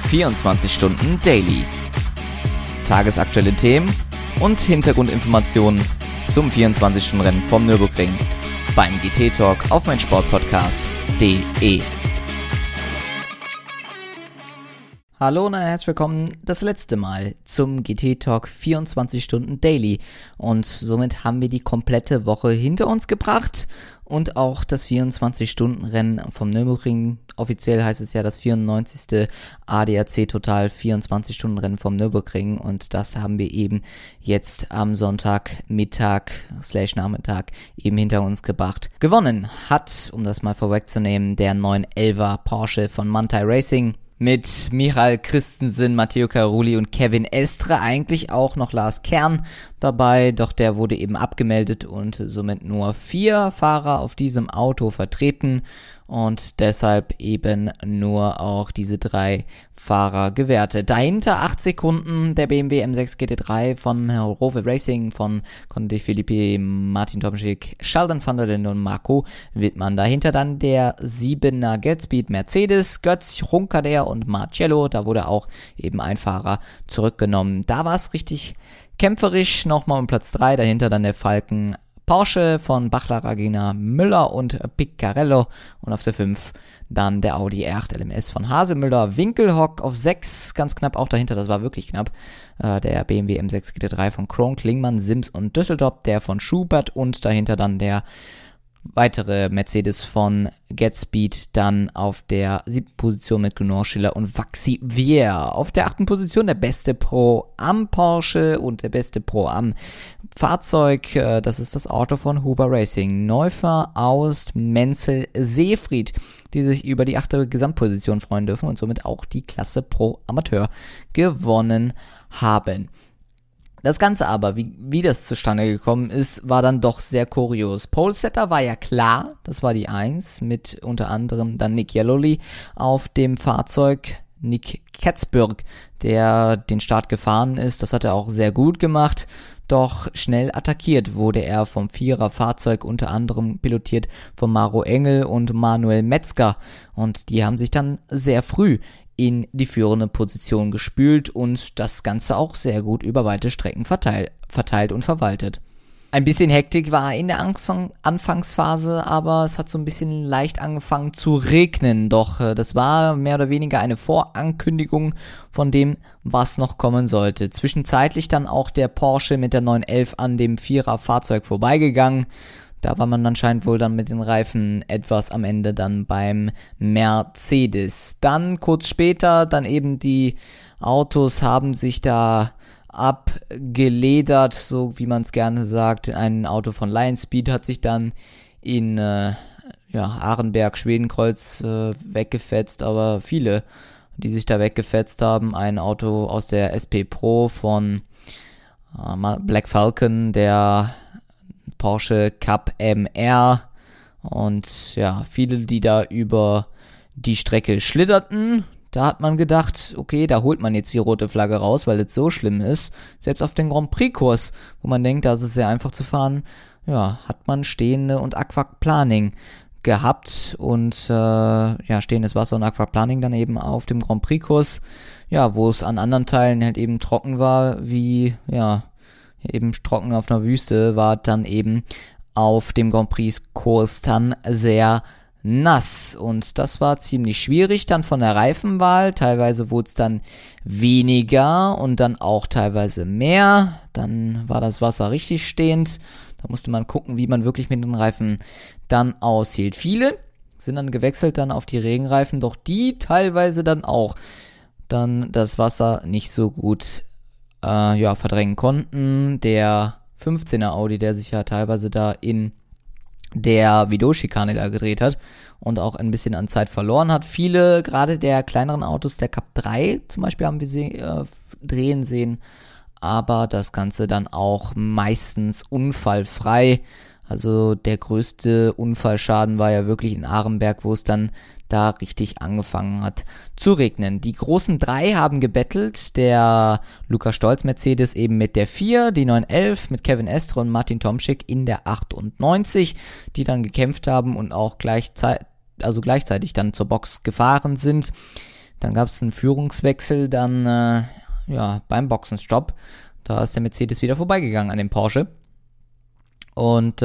24 Stunden Daily. Tagesaktuelle Themen und Hintergrundinformationen zum 24-Stunden-Rennen vom Nürburgring beim GT-Talk auf meinsportpodcast.de. Hallo und herzlich willkommen das letzte Mal zum GT-Talk 24 Stunden Daily und somit haben wir die komplette Woche hinter uns gebracht und auch das 24-Stunden-Rennen vom Nürburgring. Offiziell heißt es ja das 94. ADAC Total 24-Stunden-Rennen vom Nürburgring und das haben wir eben jetzt am Sonntagmittag/Nachmittag eben hinter uns gebracht. Gewonnen hat, um das mal vorwegzunehmen, der 911er Porsche von Manthey Racing. Mit Michael Christensen, Matteo Carulli und Kevin Estre, eigentlich auch noch Lars Kern dabei, doch der wurde eben abgemeldet und somit nur 4 Fahrer auf diesem Auto vertreten und deshalb eben nur auch diese 3 Fahrer gewertet. Dahinter 8 Sekunden der BMW M6 GT3 von Rowe Racing, von Conte Philippi, Martin Tomczyk, Sheldon van der Linde und Marco Wittmann. Dahinter dann der 7er Getspeed Mercedes, Götz Runkader und Marcello. Da wurde auch eben ein Fahrer zurückgenommen. Da war es richtig kämpferisch, nochmal um Platz 3. Dahinter dann der Falken Porsche von Bachler, Ragina, Müller und Piccarello und auf der 5 dann der Audi R8 LMS von Hasemüller, Winkelhock auf 6, ganz knapp auch dahinter, das war wirklich knapp, der BMW M6 GT3 von Krohn, Klingmann, Sims und Düsseldorf, der von Schubert und dahinter dann der weitere Mercedes von Getspeed, dann auf der 7. Position mit Gunnar Schiller und Waxi Vier. Auf der 8. Position der beste Pro-Am Porsche und der beste Pro-Am Fahrzeug, das ist das Auto von Huber Racing. Neufer, Aust, Menzel, Seefried, die sich über die 8. Gesamtposition freuen dürfen und somit auch die Klasse Pro Amateur gewonnen haben. Das Ganze aber, wie das zustande gekommen ist, war dann doch sehr kurios. Polesetter war ja klar, das war die 1, mit unter anderem dann Nick Yellowly auf dem Fahrzeug. Nick Katzberg, der den Start gefahren ist, das hat er auch sehr gut gemacht, doch schnell attackiert wurde er vom 4er Fahrzeug, unter anderem pilotiert von Maro Engel und Manuel Metzger und die haben sich dann sehr früh in die führende Position gespült und das Ganze auch sehr gut über weite Strecken verteilt und verwaltet. Ein bisschen Hektik war in der Anfangsphase, aber es hat so ein bisschen leicht angefangen zu regnen, doch das war mehr oder weniger eine Vorankündigung von dem, was noch kommen sollte. Zwischenzeitlich dann auch der Porsche mit der 911 an dem 4er Fahrzeug vorbeigegangen. Da war man anscheinend wohl dann mit den Reifen etwas am Ende dann beim Mercedes. Dann kurz später, dann eben die Autos haben sich da abgeledert, so wie man es gerne sagt. Ein Auto von Lion Speed hat sich dann in Arenberg, Schwedenkreuz weggefetzt, aber viele, die sich da weggefetzt haben. Ein Auto aus der SP Pro von Black Falcon, der Porsche Cup MR und ja, viele, die da über die Strecke schlitterten. Da hat man gedacht, okay, da holt man jetzt die rote Flagge raus, weil es so schlimm ist. Selbst auf den Grand Prix-Kurs, wo man denkt, da ist es sehr einfach zu fahren, ja, hat man stehende und Aquaplaning gehabt und stehendes Wasser und Aquaplaning dann eben auf dem Grand Prix-Kurs, ja, wo es an anderen Teilen halt eben trocken war, wie, ja, eben trocken auf einer Wüste, war dann eben auf dem Grand Prix-Kurs dann sehr nass und das war ziemlich schwierig dann von der Reifenwahl. Teilweise wurde es dann weniger und dann auch teilweise mehr. Dann war das Wasser richtig stehend. Da musste man gucken, wie man wirklich mit den Reifen dann aushielt. Viele sind dann gewechselt dann auf die Regenreifen, doch die teilweise dann auch dann das Wasser nicht so gut verdrängen konnten. Der 15er Audi, der sich ja teilweise da in der Vidot-Schikane gedreht hat und auch ein bisschen an Zeit verloren hat. Viele, gerade der kleineren Autos, der Cup 3 zum Beispiel, haben wir drehen sehen, aber das Ganze dann auch meistens unfallfrei. Also der größte Unfallschaden war ja wirklich in Arenberg, wo es dann da richtig angefangen hat zu regnen. Die großen 3 haben gebettelt, der Lukas Stolz Mercedes eben mit der 4, die 911 mit Kevin Estre und Martin Tomczyk in der 98, die dann gekämpft haben und auch gleichzeitig dann zur Box gefahren sind. Dann gab es einen Führungswechsel dann beim Boxenstopp. Da ist der Mercedes wieder vorbeigegangen an dem Porsche. Und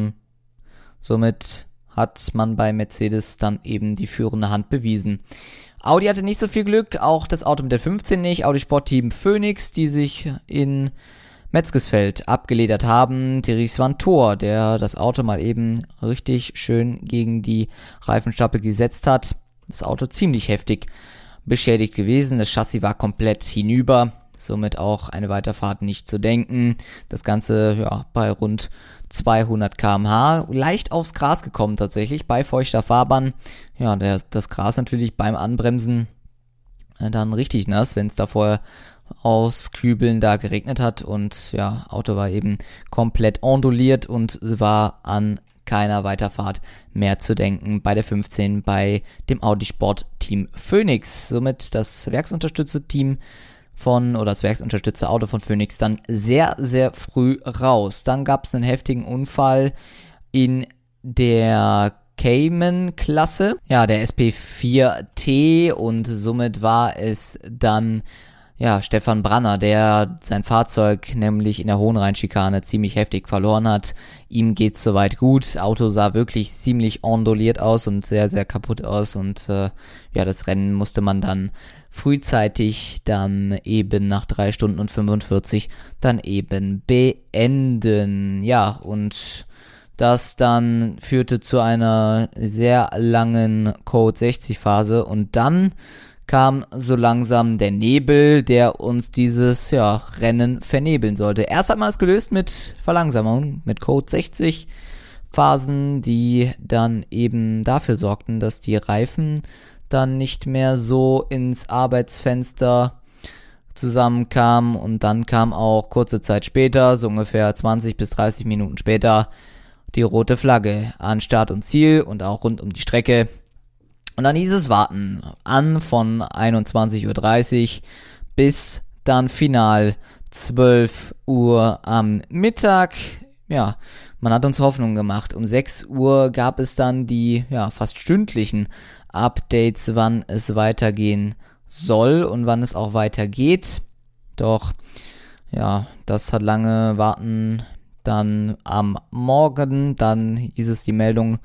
somit hat man bei Mercedes dann eben die führende Hand bewiesen. Audi hatte nicht so viel Glück, auch das Auto mit der 15 nicht. Audi Sportteam Phoenix, die sich in Metzgesfeld abgeledert haben. Dries van Toor, der das Auto mal eben richtig schön gegen die Reifenstapel gesetzt hat. Das Auto ziemlich heftig beschädigt gewesen. Das Chassis war komplett hinüber. Somit auch eine Weiterfahrt nicht zu denken. Das Ganze bei rund 200 km/h. Leicht aufs Gras gekommen tatsächlich bei feuchter Fahrbahn. Ja, das Gras natürlich beim Anbremsen dann richtig nass, wenn es da vorher aus Kübeln da geregnet hat. Und ja, Auto war eben komplett onduliert und war an keiner Weiterfahrt mehr zu denken bei der 15 bei dem Audi Sport Team Phoenix. Somit das Werksunterstützer-Team das werksunterstützte Auto von Phoenix dann sehr, sehr früh raus. Dann gab es einen heftigen Unfall in der Cayman-Klasse, der SP4T, und somit war es dann Stefan Branner, der sein Fahrzeug nämlich in der Hohenrheinschikane ziemlich heftig verloren hat. Ihm geht's soweit gut. Das Auto sah wirklich ziemlich ondoliert aus und sehr, sehr kaputt aus. Und das Rennen musste man dann frühzeitig dann eben nach 3 Stunden und 45 dann eben beenden. Ja, und das dann führte zu einer sehr langen Code 60 Phase und dann kam so langsam der Nebel, der uns dieses Rennen vernebeln sollte. Erst hat man es gelöst mit Verlangsamung, mit Code 60 Phasen, die dann eben dafür sorgten, dass die Reifen dann nicht mehr so ins Arbeitsfenster zusammenkamen, und dann kam auch kurze Zeit später, so ungefähr 20 bis 30 Minuten später, die rote Flagge an Start und Ziel und auch rund um die Strecke. Und dann hieß es warten an von 21:30 Uhr bis dann final 12 Uhr am Mittag. Ja, man hat uns Hoffnung gemacht. Um 6 Uhr gab es dann die fast stündlichen Updates, wann es weitergehen soll und wann es auch weitergeht. Doch das hat lange warten. Dann am Morgen, dann hieß es die Meldung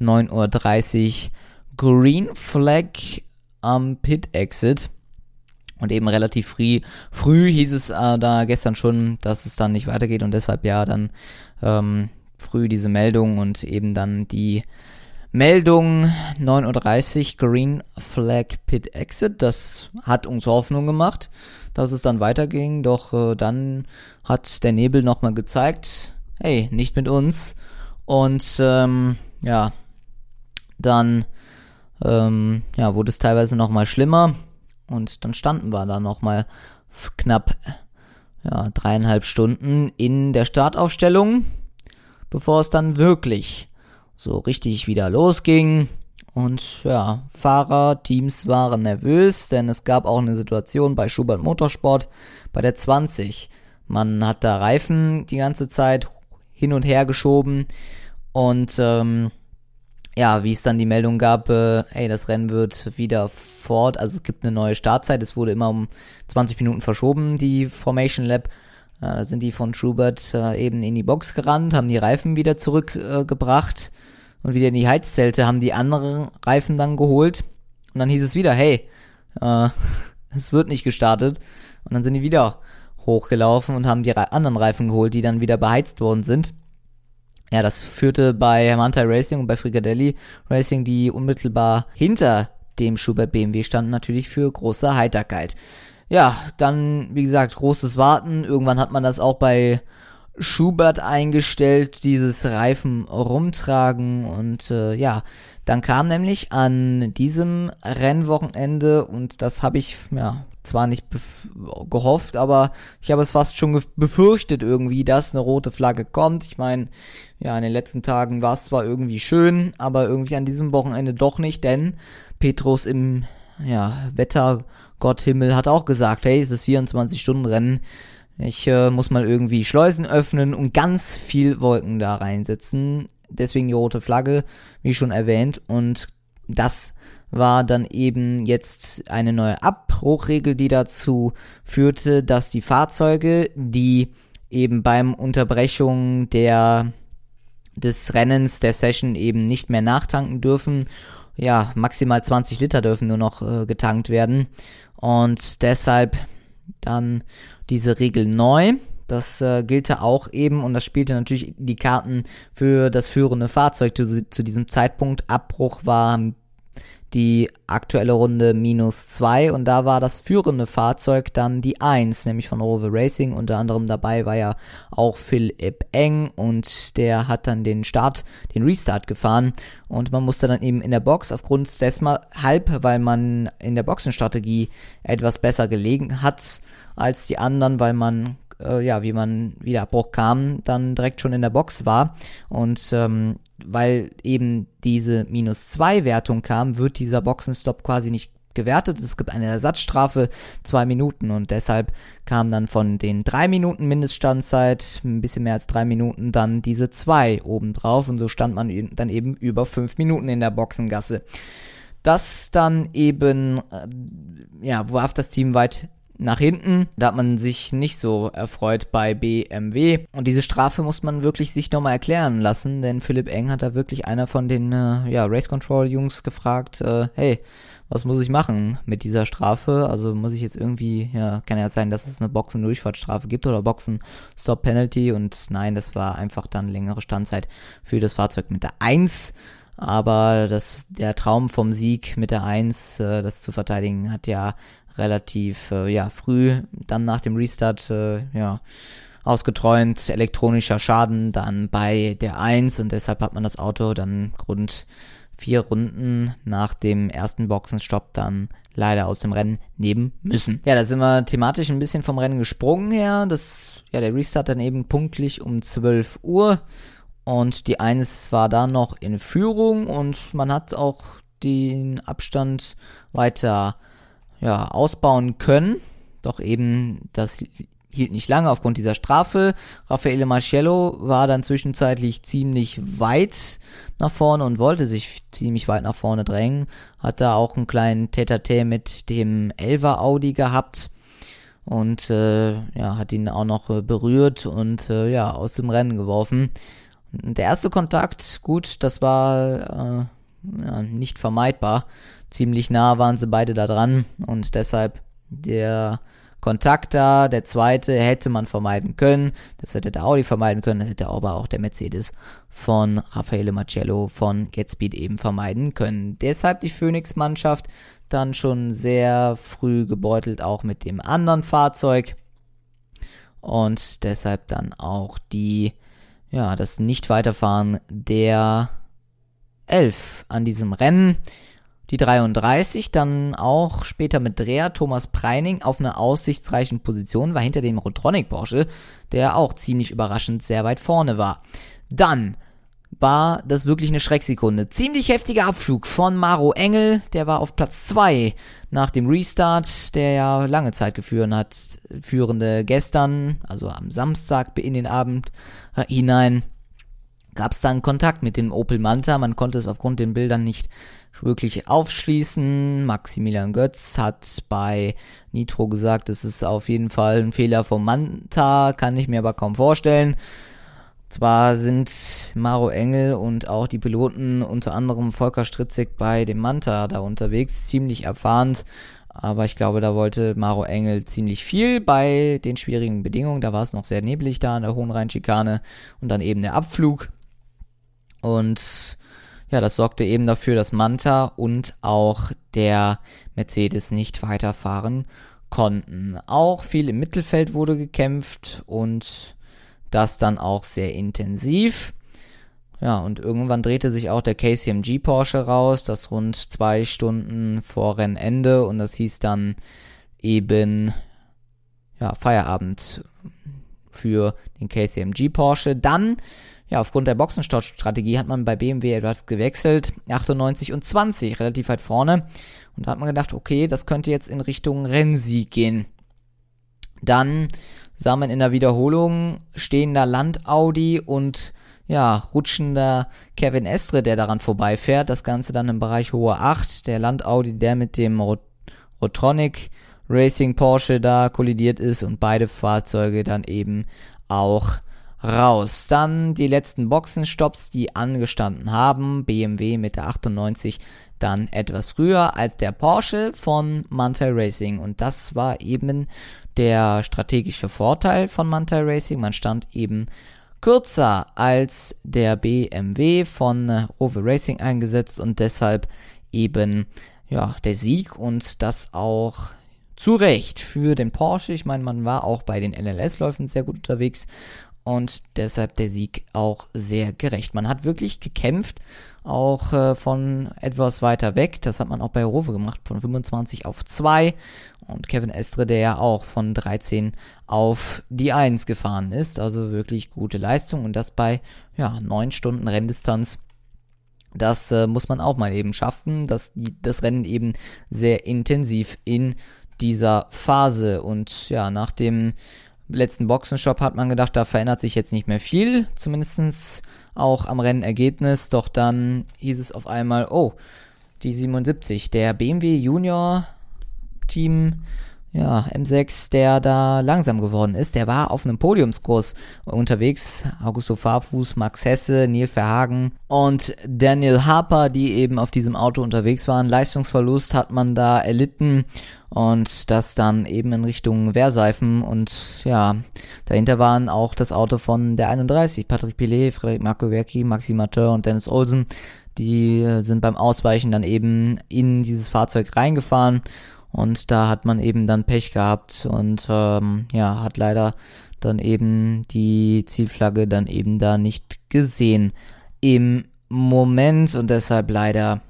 9:30 Uhr, Green Flag am Pit Exit. Und eben relativ früh hieß es da gestern schon, dass es dann nicht weitergeht, und deshalb dann früh diese Meldung und eben dann die Meldung 9:30 Uhr Green Flag Pit Exit. Das hat uns Hoffnung gemacht, dass es dann weiterging, doch dann hat der Nebel nochmal gezeigt, hey, nicht mit uns. Und dann wurde es teilweise nochmal schlimmer, und dann standen wir da nochmal knapp 3,5 Stunden in der Startaufstellung, bevor es dann wirklich so richtig wieder losging. Und Fahrer, Teams waren nervös, denn es gab auch eine Situation bei Schubert Motorsport bei der 20. Man hat da Reifen die ganze Zeit hin und her geschoben, und wie es dann die Meldung gab, das Rennen wird wieder also es gibt eine neue Startzeit, es wurde immer um 20 Minuten verschoben, die Formation Lap. Da sind die von Schubert eben in die Box gerannt, haben die Reifen wieder zurückgebracht und wieder in die Heizzelte, haben die anderen Reifen dann geholt, und dann hieß es wieder, hey, es wird nicht gestartet, und dann sind die wieder hochgelaufen und haben die anderen Reifen geholt, die dann wieder beheizt worden sind. Ja, das führte bei Manthey Racing und bei Frigadelli Racing, die unmittelbar hinter dem Schubert BMW standen, natürlich für große Heiterkeit. Ja, dann, wie gesagt, großes Warten. Irgendwann hat man das auch bei Schubert eingestellt, dieses Reifen rumtragen, und dann kam nämlich an diesem Rennwochenende, und das habe ich zwar nicht gehofft, aber ich habe es fast schon befürchtet irgendwie, dass eine rote Flagge kommt. Ich meine, in den letzten Tagen war es zwar irgendwie schön, aber irgendwie an diesem Wochenende doch nicht, denn Petrus im Wettergotthimmel hat auch gesagt, hey, es ist 24-Stunden-Rennen, ich muss mal irgendwie Schleusen öffnen und ganz viel Wolken da reinsetzen. Deswegen die rote Flagge, wie schon erwähnt, und das war dann eben jetzt eine neue Abbruchregel, die dazu führte, dass die Fahrzeuge, die eben beim Unterbrechung des Rennens, der Session eben nicht mehr nachtanken dürfen, ja, maximal 20 Liter dürfen nur noch getankt werden und deshalb dann diese Regel neu. Das gilt auch eben und das spielte natürlich die Karten für das führende Fahrzeug zu diesem Zeitpunkt. Abbruch war die aktuelle Runde -2 und da war das führende Fahrzeug dann die 1, nämlich von Rover Racing. Unter anderem dabei war ja auch Philipp Eng und der hat dann den Restart gefahren und man musste dann eben in der Box aufgrund deshalb, weil man in der Boxenstrategie etwas besser gelegen hat als die anderen, weil man wie man wieder Abbruch kam, dann direkt schon in der Box war und weil eben diese -2-Wertung kam, wird dieser Boxenstopp quasi nicht gewertet. Es gibt eine Ersatzstrafe, 2 Minuten und deshalb kam dann von den 3 Minuten Mindeststandzeit, ein bisschen mehr als 3 Minuten, dann diese 2 obendrauf und so stand man dann eben über 5 Minuten in der Boxengasse. Das dann eben, warf das Team weit nach hinten. Da hat man sich nicht so erfreut bei BMW. Und diese Strafe muss man wirklich sich nochmal erklären lassen, denn Philipp Eng hat da wirklich einer von den Race Control Jungs gefragt, hey, was muss ich machen mit dieser Strafe? Also muss ich jetzt irgendwie, kann ja sein, dass es eine Boxen-Durchfahrtsstrafe gibt oder Boxen-Stop-Penalty und nein, das war einfach dann längere Standzeit für das Fahrzeug mit der 1. Aber der Traum vom Sieg mit der 1, das zu verteidigen, hat ja relativ früh dann nach dem Restart ausgeträumt. Elektronischer Schaden dann bei der 1 und deshalb hat man das Auto dann rund 4 Runden nach dem ersten Boxenstopp dann leider aus dem Rennen nehmen müssen. Ja, da sind wir thematisch ein bisschen vom Rennen gesprungen her. Der Restart dann eben punktlich um 12 Uhr und die 1 war da noch in Führung und man hat auch den Abstand weiter ausbauen können, doch eben das hielt nicht lange aufgrund dieser Strafe. Raffaele Marciello war dann zwischenzeitlich ziemlich weit nach vorne und wollte sich ziemlich weit nach vorne drängen, hat da auch einen kleinen Tête-à-Tête mit dem 11er Audi gehabt und hat ihn auch noch berührt und aus dem Rennen geworfen. Und der erste Kontakt, gut, das war nicht vermeidbar. Ziemlich nah waren sie beide da dran und deshalb der Kontakt da, der zweite hätte man vermeiden können, das hätte der Audi vermeiden können, das hätte aber auch der Mercedes von Raffaele Marciello von GetSpeed eben vermeiden können. Deshalb die Phoenix-Mannschaft dann schon sehr früh gebeutelt, auch mit dem anderen Fahrzeug und deshalb dann auch das Nicht-Weiterfahren der 11 an diesem Rennen. Die 33 dann auch später mit Dreher Thomas Preining auf einer aussichtsreichen Position, war hinter dem Rotronic Porsche, der auch ziemlich überraschend sehr weit vorne war. Dann war das wirklich eine Schrecksekunde. Ziemlich heftiger Abflug von Maro Engel, der war auf Platz 2 nach dem Restart, der ja lange Zeit Führende gestern, also am Samstag in den Abend hinein, gab es dann Kontakt mit dem Opel Manta. Man konnte es aufgrund den Bildern nicht wirklich aufschließen. Maximilian Götz hat bei Nitro gesagt, es ist auf jeden Fall ein Fehler vom Manta, kann ich mir aber kaum vorstellen. Zwar sind Maro Engel und auch die Piloten, unter anderem Volker Stritzek bei dem Manta da unterwegs, ziemlich erfahren, aber ich glaube, da wollte Maro Engel ziemlich viel bei den schwierigen Bedingungen. Da war es noch sehr neblig da an der Hohenrheinschikane und dann eben der Abflug. Und das sorgte eben dafür, dass Manta und auch der Mercedes nicht weiterfahren konnten. Auch viel im Mittelfeld wurde gekämpft und das dann auch sehr intensiv. Ja, und irgendwann drehte sich auch der KCMG Porsche raus, das rund 2 Stunden vor Rennende und das hieß dann eben Feierabend für den KCMG Porsche. Dann aufgrund der Boxenstopp-Strategie hat man bei BMW etwas gewechselt, 98 und 20, relativ weit vorne. Und da hat man gedacht, okay, das könnte jetzt in Richtung Rennsieg gehen. Dann sah man in der Wiederholung stehender Land-Audi und rutschender Kevin Estre, der daran vorbeifährt. Das Ganze dann im Bereich hohe 8. Der Land-Audi, der mit dem Rotronic Racing Porsche da kollidiert ist und beide Fahrzeuge dann eben auch raus. Dann die letzten Boxenstopps, die angestanden haben. BMW mit der 98 dann etwas früher als der Porsche von Manthey Racing. Und das war eben der strategische Vorteil von Manthey Racing. Man stand eben kürzer als der BMW von Rover Racing eingesetzt und deshalb eben der Sieg und das auch zu Recht für den Porsche. Ich meine, man war auch bei den NLS-Läufen sehr gut unterwegs und deshalb der Sieg auch sehr gerecht. Man hat wirklich gekämpft, auch von etwas weiter weg. Das hat man auch bei Rover gemacht, von 25 auf 2. Und Kevin Estre, der ja auch von 13 auf die 1 gefahren ist. Also wirklich gute Leistung und das bei 9 Stunden Renndistanz. Das muss man auch mal eben schaffen, dass das Rennen eben sehr intensiv in dieser Phase und nach dem letzten Boxenstopp hat man gedacht, da verändert sich jetzt nicht mehr viel, zumindest auch am Rennergebnis, doch dann hieß es auf einmal, die 77, der BMW Junior Team M6, der da langsam geworden ist, der war auf einem Podiumskurs unterwegs. Augusto Farfus, Max Hesse, Neil Verhagen und Daniel Harper, die eben auf diesem Auto unterwegs waren. Leistungsverlust hat man da erlitten und das dann eben in Richtung Wehrseifen und dahinter waren auch das Auto von der 31, Patrick Pilet, Frederik Markowerki, Maxi Mateur und Dennis Olsen. Die sind beim Ausweichen dann eben in dieses Fahrzeug reingefahren. Und da hat man eben dann Pech gehabt und hat leider dann eben die Zielflagge dann eben da nicht gesehen im Moment und deshalb leider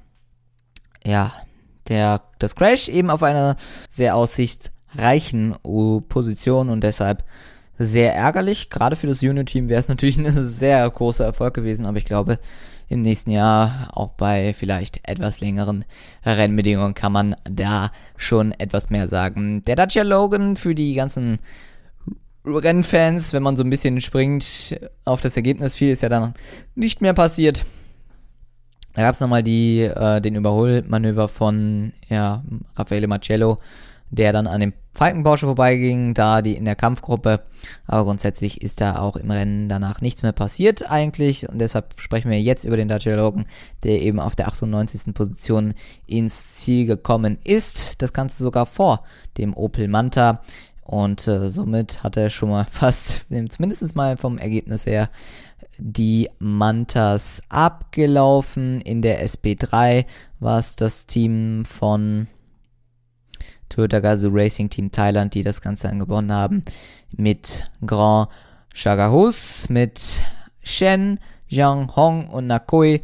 das Crash eben auf einer sehr aussichtsreichen Position und deshalb sehr ärgerlich. Gerade für das Junior-Team wäre es natürlich ein sehr großer Erfolg gewesen, aber ich glaube, im nächsten Jahr, auch bei vielleicht etwas längeren Rennbedingungen, kann man da schon etwas mehr sagen. Der Dacia Logan für die ganzen Rennfans, wenn man so ein bisschen springt auf das Ergebnis, viel ist ja dann nicht mehr passiert. Da gab es nochmal den Überholmanöver von Raffaele Marcello, der dann an dem Falken Porsche vorbeiging, da die in der Kampfgruppe, aber grundsätzlich ist da auch im Rennen danach nichts mehr passiert eigentlich und deshalb sprechen wir jetzt über den Dacia Logan, der eben auf der 98. Position ins Ziel gekommen ist, das Ganze sogar vor dem Opel Manta und somit hat er schon mal fast, zumindest mal vom Ergebnis her, die Mantas abgelaufen. In der SP3 war es das Team von Toyota Gazoo Racing Team Thailand, die das Ganze dann gewonnen haben, mit Grand Chagahus, mit Shen, Zhang Hong und Nakoi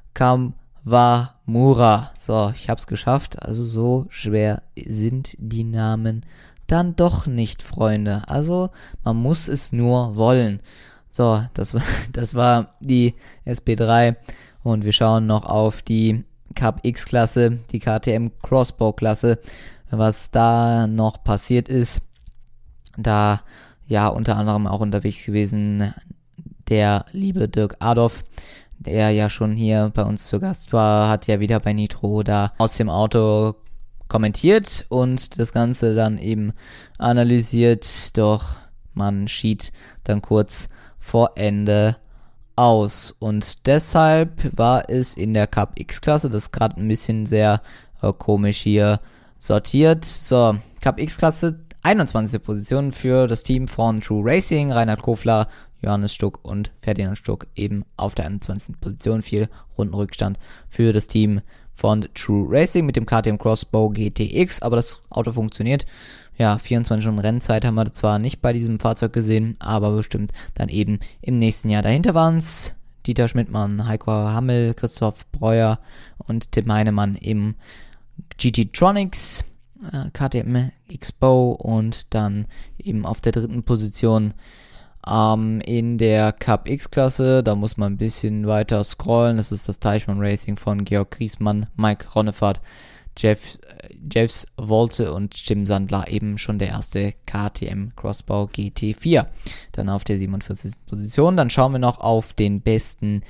Kawamura. So, ich hab's geschafft, also so schwer sind die Namen dann doch nicht, Freunde. Also, man muss es nur wollen. So, das war die SP3 und wir schauen noch auf die Cup X-Klasse, die KTM Crossbow-Klasse, was da noch passiert ist. Da unter anderem auch unterwegs gewesen der liebe Dirk Adolf, der ja schon hier bei uns zu Gast war, hat ja wieder bei Nitro da aus dem Auto kommentiert und das Ganze dann eben analysiert, doch man schied dann kurz vor Ende aus und deshalb war es in der Cup X-Klasse, das ist gerade ein bisschen sehr komisch hier sortiert. So, Cup X-Klasse, 21. Position für das Team von True Racing, Reinhard Kofler, Johannes Stuck und Ferdinand Stuck eben auf der 21. Position, 4 Runden Rückstand für das Team von True Racing mit dem KTM Crossbow GTX, aber das Auto funktioniert. 24 Stunden Rennzeit haben wir zwar nicht bei diesem Fahrzeug gesehen, aber bestimmt dann eben im nächsten Jahr. Dahinter waren es Dieter Schmidtmann, Heiko Hammel, Christoph Breuer und Tim Heinemann im GT-Tronics, KTM Expo und dann eben auf der 3. Position in der Cup X-Klasse, da muss man ein bisschen weiter scrollen, das ist das Teichmann Racing von Georg Griesmann, Mike Ronnefahrt, Jeffs Volte und Jim Sandler eben schon der erste KTM Crossbow GT4. Dann auf der 47. Position. Dann schauen wir noch auf den besten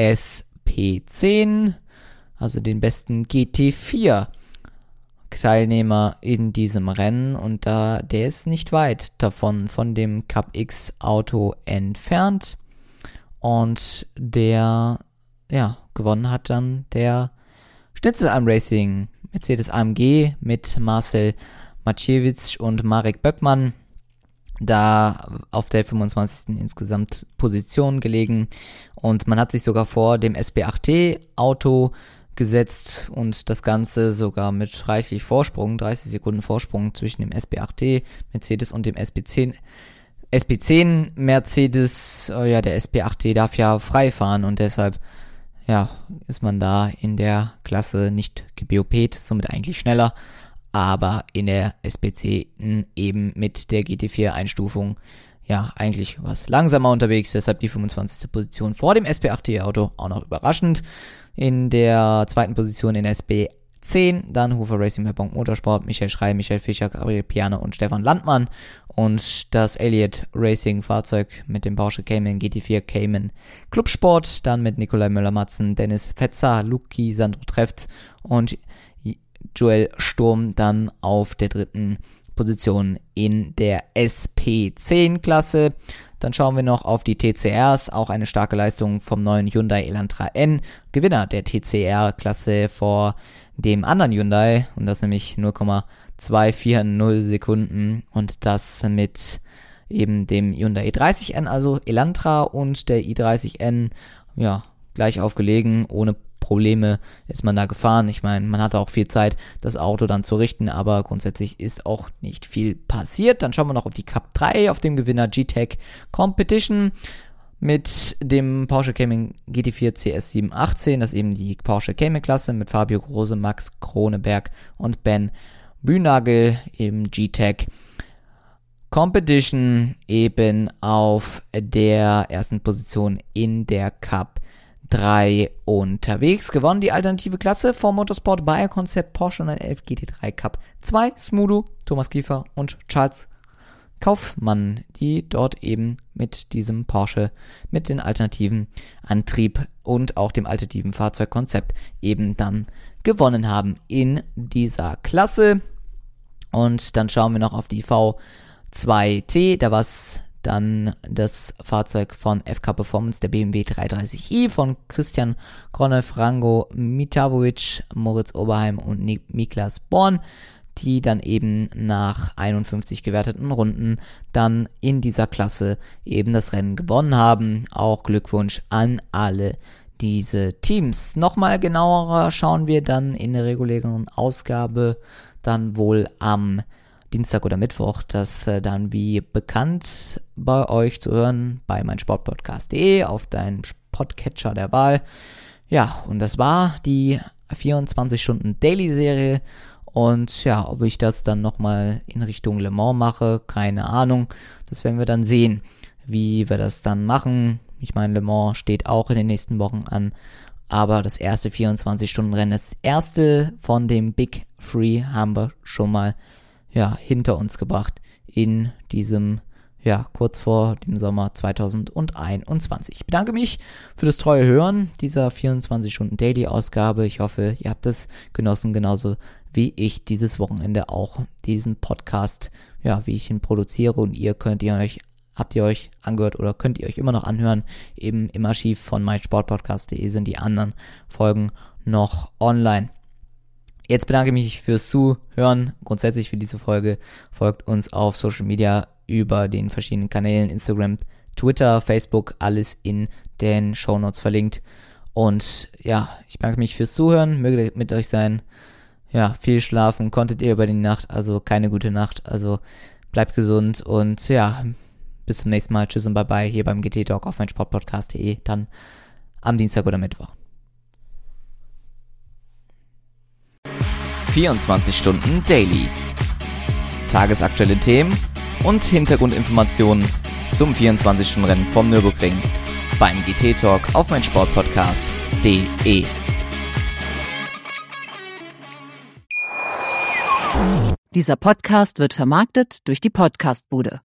SP10, also den besten GT4 Teilnehmer in diesem Rennen, und der ist nicht weit davon von dem Cup X Auto entfernt, und der gewonnen hat dann der Schnitzelalm Racing Mercedes AMG mit Marcel Maciejewicz und Marek Böckmann, da auf der 25. insgesamt Position gelegen, und man hat sich sogar vor dem SB8T Auto gesetzt und das Ganze sogar mit reichlich Vorsprung, 30 Sekunden Vorsprung zwischen dem SB8T Mercedes und dem SB10 Mercedes. Der SB8T darf ja frei fahren, und deshalb ist man da in der Klasse nicht gebopet, somit eigentlich schneller, aber in der SB10 eben mit der GT4 Einstufung eigentlich was langsamer unterwegs, deshalb die 25. Position vor dem SB8T Auto, auch noch überraschend. In der zweiten Position in SB10, dann Hufer Racing Mehrpunkt Motorsport, Michael Schrey, Michael Fischer, Gabriel Piana und Stefan Landmann, und das Elliott Racing Fahrzeug mit dem Porsche Cayman GT4 Cayman Clubsport, dann mit Nikolai Müller-Matzen, Dennis Fetzer, Luki, Sandro Trefz und Joel Sturm dann auf der dritten Position in der SP10-Klasse. Dann schauen wir noch auf die TCRs, auch eine starke Leistung vom neuen Hyundai Elantra N, Gewinner der TCR-Klasse vor dem anderen Hyundai, und das nämlich 0,240 Sekunden, und das mit eben dem Hyundai i30N, also Elantra und der i30N, gleich aufgelegen, ohne Probleme ist man da gefahren. Ich meine, man hatte auch viel Zeit, das Auto dann zu richten, aber grundsätzlich ist auch nicht viel passiert. Dann schauen wir noch auf die Cup 3, auf dem Gewinner G-Tech Competition mit dem Porsche Cayman GT4 CS718, das ist eben die Porsche Cayman Klasse mit Fabio Große, Max Kroneberg und Ben Bühnagel, eben G-Tech Competition eben auf der ersten Position in der Cup 3 unterwegs. Gewonnen die alternative Klasse vom Motorsport Bayer Concept Porsche 911 GT3 Cup 2, Smudo, Thomas Kiefer und Charles Kaufmann, die dort eben mit diesem Porsche, mit dem alternativen Antrieb und auch dem alternativen Fahrzeugkonzept eben dann gewonnen haben in dieser Klasse. Und dann schauen wir noch auf die V2T, da war es dann das Fahrzeug von FK Performance, der BMW 330i von Christian Gronev, Rango Mitavovic, Moritz Oberheim und Niklas Born, die dann eben nach 51 gewerteten Runden dann in dieser Klasse eben das Rennen gewonnen haben. Auch Glückwunsch an alle diese Teams. Nochmal genauer schauen wir dann in der regulären Ausgabe dann wohl am Dienstag oder Mittwoch, das dann wie bekannt bei euch zu hören bei meinsportpodcast.de auf deinen Podcatcher der Wahl. Ja, und das war die 24-Stunden-Daily-Serie, und ob ich das dann nochmal in Richtung Le Mans mache, keine Ahnung. Das werden wir dann sehen, wie wir das dann machen. Ich meine, Le Mans steht auch in den nächsten Wochen an, aber das erste 24-Stunden-Rennen, das erste von dem Big Three, haben wir schon mal hinter uns gebracht in diesem, kurz vor dem Sommer 2021. Ich bedanke mich für das treue Hören dieser 24-Stunden-Daily-Ausgabe. Ich hoffe, ihr habt es genossen, genauso wie ich dieses Wochenende auch diesen Podcast, wie ich ihn produziere, und habt ihr euch angehört oder könnt ihr euch immer noch anhören, eben im Archiv von meinsportpodcast.de sind die anderen Folgen noch online. Jetzt bedanke ich mich fürs Zuhören, grundsätzlich für diese Folge. Folgt uns auf Social Media über den verschiedenen Kanälen, Instagram, Twitter, Facebook, alles in den Shownotes verlinkt. Und ich bedanke mich fürs Zuhören, möge mit euch sein. Viel schlafen konntet ihr über die Nacht, also keine gute Nacht, also bleibt gesund und bis zum nächsten Mal. Tschüss und bye bye hier beim GT Talk auf meinsportpodcast.de, dann am Dienstag oder Mittwoch. 24 Stunden Daily. Tagesaktuelle Themen und Hintergrundinformationen zum 24-Stunden-Rennen vom Nürburgring beim GT Talk auf meinsportpodcast.de. Dieser Podcast wird vermarktet durch die Podcastbude.